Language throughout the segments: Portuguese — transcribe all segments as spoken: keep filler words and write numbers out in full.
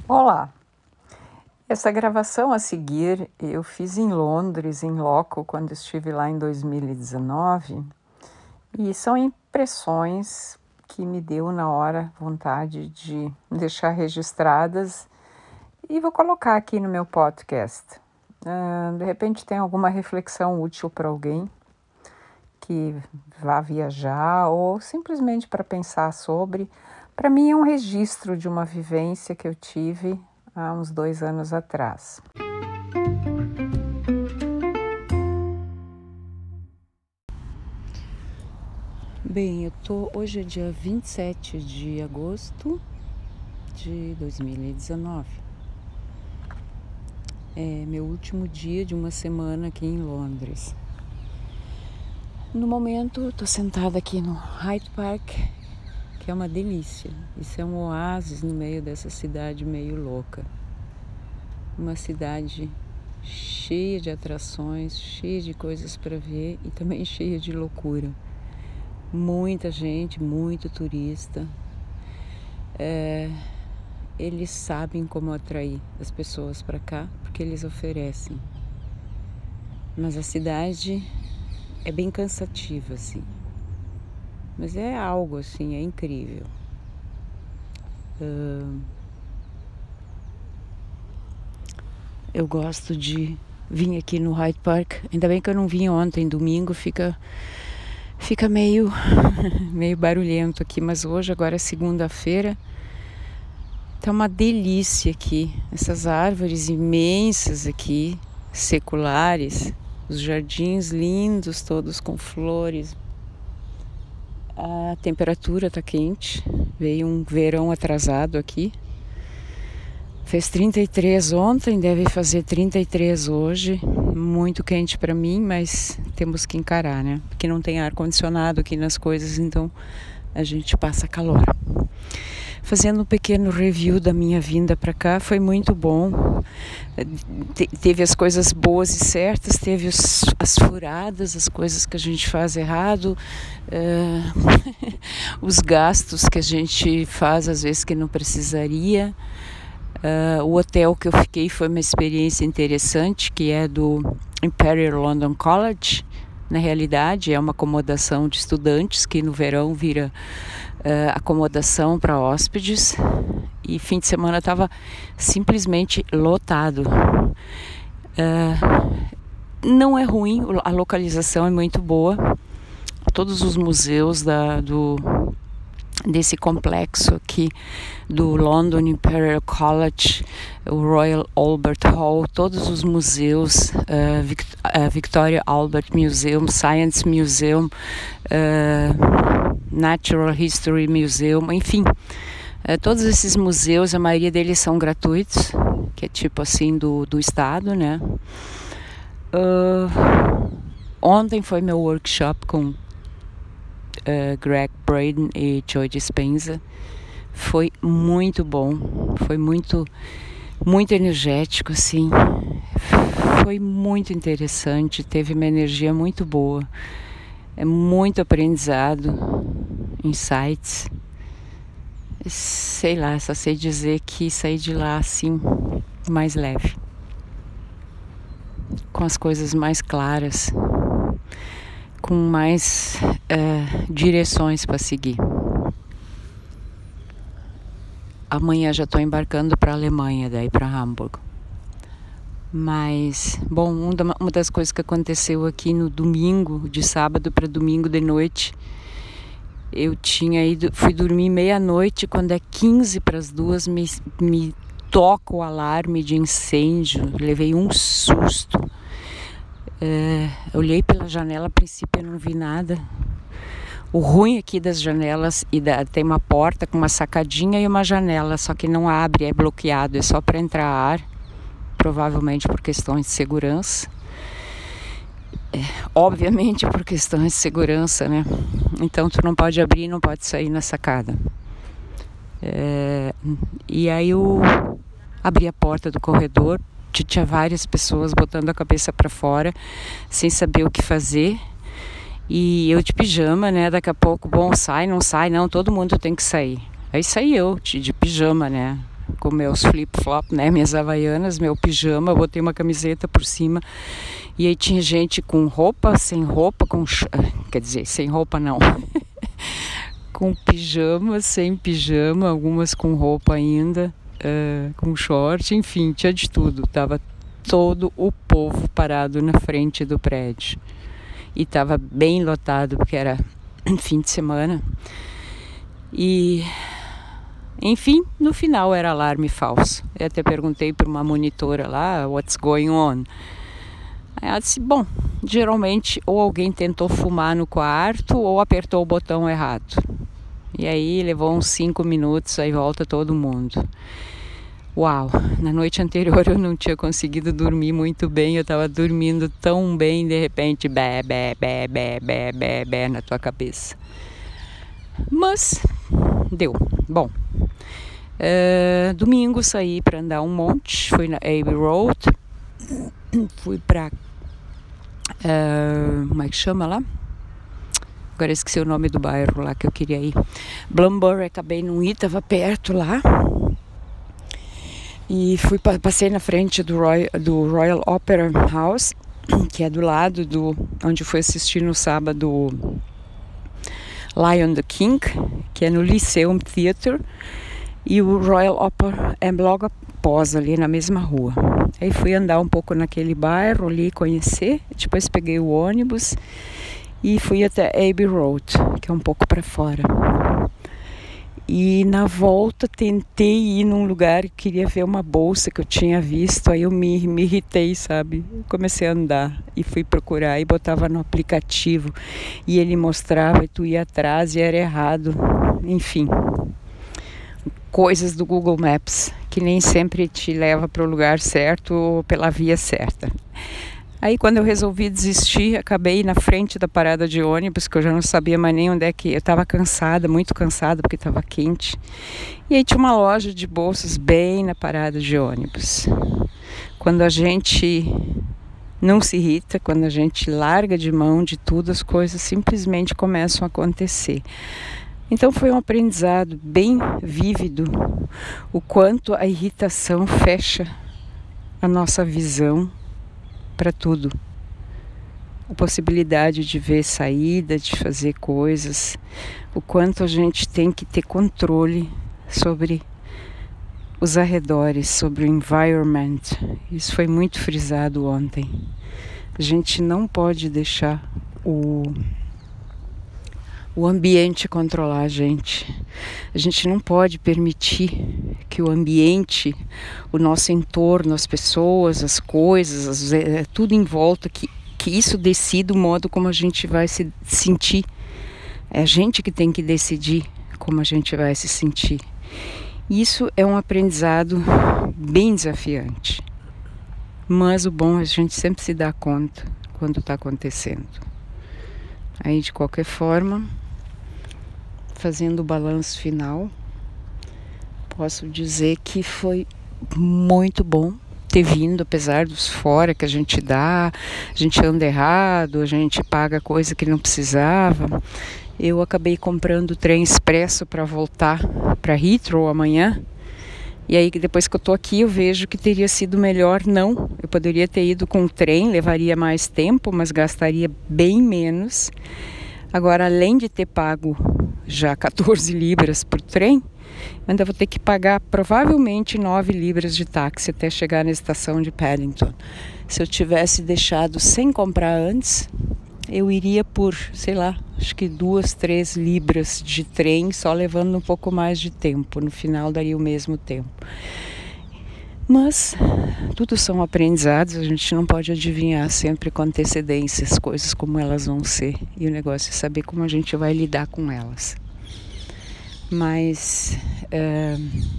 Olá, essa gravação a seguir eu fiz em Londres, em loco, quando estive lá em dois mil e dezenove, e são impressões que me deu na hora vontade de deixar registradas e vou colocar aqui no meu podcast. Uh, de repente tem alguma reflexão útil para alguém que vá viajar ou simplesmente para pensar sobre. Para mim é um registro de uma vivência que eu tive há uns dois anos atrás. Bem, eu tô, hoje é dia vinte e sete de agosto de dois mil e dezenove. É meu último dia de uma semana aqui em Londres. No momento, eu tô sentada aqui no Hyde Park, que é uma delícia. Isso é um oásis no meio dessa cidade meio louca. Uma cidade cheia de atrações, cheia de coisas para ver e também cheia de loucura. Muita gente, muito turista. É, eles sabem como atrair as pessoas para cá, porque eles oferecem. Mas a cidade é bem cansativa, assim. Mas é algo, assim, é incrível. Uh, eu gosto de vir aqui no Hyde Park. Ainda bem que eu não vim ontem, domingo, fica, fica meio, meio barulhento aqui. Mas hoje, agora é segunda-feira, tá uma delícia aqui. Essas árvores imensas aqui, seculares. Os jardins lindos, todos com flores. A temperatura está quente, veio um verão atrasado aqui. Fez trinta e três ontem, deve fazer trinta e três hoje. Muito quente para mim, mas temos que encarar, né? Porque não tem ar-condicionado aqui nas coisas, então a gente passa calor. Fazendo um pequeno review da minha vinda para cá, foi muito bom. Te- teve as coisas boas e certas, teve os, as furadas, as coisas que a gente faz errado, uh, os gastos que a gente faz às vezes que não precisaria. Uh, o hotel que eu fiquei foi uma experiência interessante, que é do Imperial London College. Na realidade, é uma acomodação de estudantes que no verão vira uh, acomodação para hóspedes. E fim de semana estava simplesmente lotado. Uh, não é ruim, a localização é muito boa. Todos os museus da, do, desse complexo aqui do London Imperial College, o Royal Albert Hall, todos os museus, uh, Vict- uh, Victoria Albert Museum, Science Museum, uh, Natural History Museum, enfim, uh, todos esses museus, a maioria deles são gratuitos, que é tipo assim do, do estado, né? Uh, ontem foi meu workshop com Uh, Greg Braden e Joy Dispenza. Foi muito bom, foi muito muito energético, assim, foi muito interessante, teve uma energia muito boa, é muito aprendizado, insights, sei lá, só sei dizer que saí de lá assim mais leve, com as coisas mais claras, com mais uh, direções para seguir. Amanhã já estou embarcando para a Alemanha, daí para Hamburgo. Mas, bom, uma das coisas que aconteceu aqui no domingo, de sábado para domingo de noite, eu tinha ido, fui dormir meia-noite, quando é quinze para as duas, me, me toca o alarme de incêndio, levei um susto. É, eu olhei pela janela, a princípio eu não vi nada. O ruim aqui das janelas, e da, tem uma porta com uma sacadinha e uma janela, só que não abre, é bloqueado, é só para entrar ar, provavelmente por questões de segurança. É, obviamente por questões de segurança, né? Então tu não pode abrir, não pode sair na sacada. É, e aí eu abri a porta do corredor, tinha várias pessoas botando a cabeça para fora, sem saber o que fazer. E eu de pijama, né? Daqui a pouco, bom, sai, não sai, não, todo mundo tem que sair. Aí saí eu, de, de pijama, né? com meus flip-flop, né, minhas havaianas, meu pijama, eu botei uma camiseta por cima. E aí tinha gente com roupa, sem roupa, com quer dizer, sem roupa não. Com pijama, sem pijama, algumas com roupa ainda, uh, com short, enfim, tinha de tudo. Tava todo o povo parado na frente do prédio. E tava bem lotado, porque era fim de semana. E, enfim, no final era alarme falso. Eu até perguntei para uma monitora lá, what's going on? Aí ela disse, bom, geralmente ou alguém tentou fumar no quarto ou apertou o botão errado. E aí levou uns cinco minutos, aí volta todo mundo. Uau, na noite anterior eu não tinha conseguido dormir muito bem, eu estava dormindo tão bem, de repente, bé, bé, bé, bé, bé, bé, bé, na tua cabeça. Mas, deu. Bom, uh, domingo saí para andar um monte, fui na Abbey Road, fui para, uh, como é que chama lá? Agora esqueci o nome do bairro lá que eu queria ir. Bloomsbury, acabei não ir, estava perto lá. E fui, passei na frente do Royal, do Royal Opera House, que é do lado do onde fui assistir no sábado Lion the King, que é no Lyceum Theatre. E o Royal Opera é logo após, ali na mesma rua. Aí fui andar um pouco naquele bairro ali, conhecer. Depois peguei o ônibus e fui até Abbey Road, que é um pouco para fora. E na volta tentei ir num lugar que queria ver uma bolsa que eu tinha visto, aí eu me, me irritei, sabe? Comecei a andar e fui procurar e botava no aplicativo e ele mostrava e tu ia atrás e era errado. Enfim, coisas do Google Maps que nem sempre te leva para o lugar certo ou pela via certa. Aí quando eu resolvi desistir, acabei na frente da parada de ônibus, que eu já não sabia mais nem onde é que... Eu estava cansada, muito cansada, porque estava quente. E aí tinha uma loja de bolsas bem na parada de ônibus. Quando a gente não se irrita, quando a gente larga de mão de tudo, as coisas simplesmente começam a acontecer. Então foi um aprendizado bem vívido, o quanto a irritação fecha a nossa visão para tudo. A possibilidade de ver saída, de fazer coisas, o quanto a gente tem que ter controle sobre os arredores, sobre o environment. Isso foi muito frisado ontem. A gente não pode deixar o, o ambiente controlar a gente. A gente não pode permitir que o ambiente, o nosso entorno, as pessoas, as coisas, as, é, tudo em volta, que, que isso decida o modo como a gente vai se sentir. É a gente que tem que decidir como a gente vai se sentir. Isso é um aprendizado bem desafiante. Mas o bom é a gente sempre se dar conta quando está acontecendo. Aí, de qualquer forma, fazendo o balanço final, posso dizer que foi muito bom ter vindo, apesar dos fora que a gente dá, a gente anda errado, a gente paga coisa que não precisava. Eu acabei comprando o trem expresso para voltar para Heathrow amanhã. E aí, depois que eu tô aqui, eu vejo que teria sido melhor não. Eu poderia ter ido com o trem, levaria mais tempo, mas gastaria bem menos. Agora, além de ter pago já quatorze libras por trem, ainda vou ter que pagar provavelmente nove libras de táxi até chegar na estação de Paddington. Se eu tivesse deixado sem comprar antes, eu iria por, sei lá, acho que duas, três libras de trem, só levando um pouco mais de tempo. No final daria o mesmo tempo. Mas tudo são aprendizados, a gente não pode adivinhar sempre com antecedência as coisas como elas vão ser. E o negócio é saber como a gente vai lidar com elas. Mas é,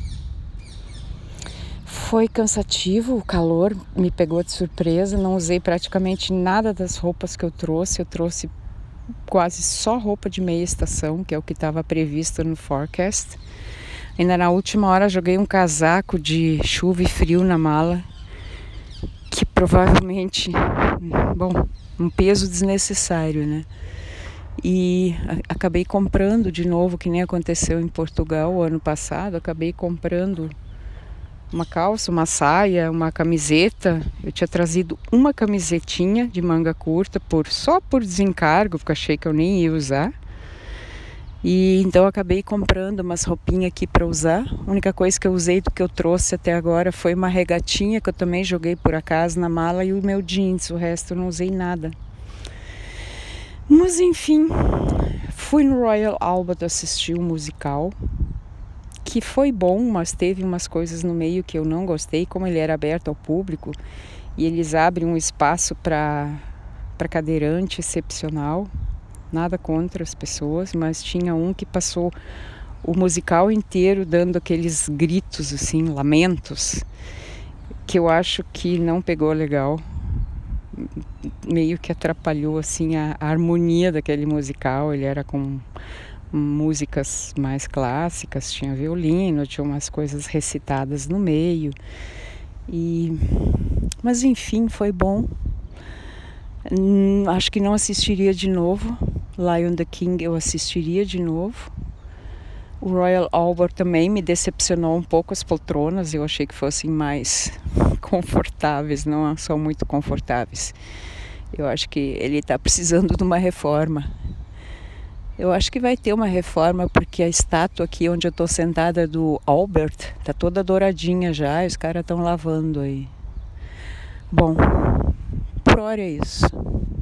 foi cansativo, o calor me pegou de surpresa, não usei praticamente nada das roupas que eu trouxe, eu trouxe quase só roupa de meia estação, que é o que estava previsto no forecast. Ainda na última hora joguei um casaco de chuva e frio na mala, que provavelmente, bom, um peso desnecessário, né? E acabei comprando de novo, que nem aconteceu em Portugal o ano passado, acabei comprando uma calça, uma saia, uma camiseta. Eu tinha trazido uma camisetinha de manga curta por só por desencargo, porque achei que eu nem ia usar. E então acabei comprando umas roupinhas aqui para usar. A única coisa que eu usei do que eu trouxe até agora foi uma regatinha que eu também joguei por acaso na mala e o meu jeans. O resto eu não usei nada. Mas enfim, fui no Royal Albert assistir um musical, que foi bom, mas teve umas coisas no meio que eu não gostei, como ele era aberto ao público e eles abrem um espaço para para cadeirante excepcional. Nada contra as pessoas, mas tinha um que passou o musical inteiro dando aqueles gritos, assim, lamentos, que eu acho que não pegou legal. Meio que atrapalhou, assim, a, a harmonia daquele musical. Ele era com músicas mais clássicas, tinha violino, tinha umas coisas recitadas no meio. E... Mas, enfim, foi bom. Hum, acho que não assistiria de novo. Lion the King eu assistiria de novo. O Royal Albert também me decepcionou um pouco as poltronas. Eu achei que fossem mais confortáveis, não são muito confortáveis. Eu acho que ele está precisando de uma reforma. Eu acho que vai ter uma reforma porque a estátua aqui onde eu estou sentada do Albert está toda douradinha já e os caras estão lavando aí. Bom, por hora é isso.